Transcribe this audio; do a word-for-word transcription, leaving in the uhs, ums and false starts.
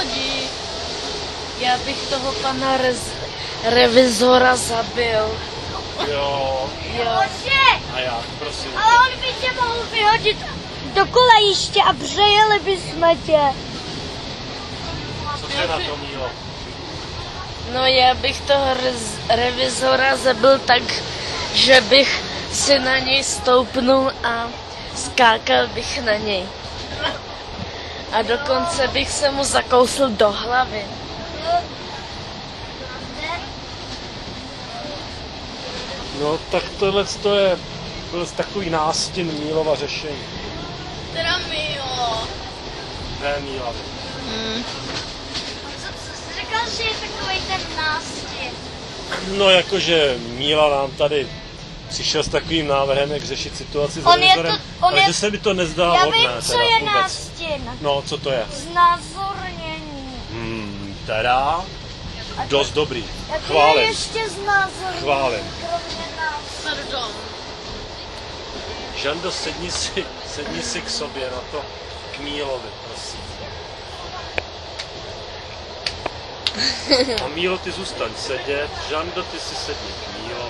nevadí. Já bych toho pana rez, revizora zabil. Jo. Jo. A jak, prosím. Ale on by tě mohl vyhodit do kolejiště a přejeli bychom tě. Co tě na to, Mílo? No já bych toho rez, revizora zabil tak, že bych si na něj stoupnul a skákal bych na něj. A dokonce bych se mu zakousl do hlavy. No tak tohle to je byl takový nástin Mílova řešení. Teda Mílo. Ne Míla. Hmm. Co, co jsi říkal, že je takovej ten nástěn? No jakože Míla nám tady přišel s takovým návrhem, jak řešit situaci s On je revizorem, to- on ale je- že se mi to nezdá Já hodné vím, co teda je vůbec. nástěn. No, co to je? Znázornění. Hmm, teda dost dobrý. Jak je Chválím. ještě znázornění? Chválím. Kromě nás. Pardon. Žando, sedni si, sedni si k sobě na to, k Mílovi, prosím. A Mílo, ty zůstaň sedět. Žando, ty si sedni k Mílovi.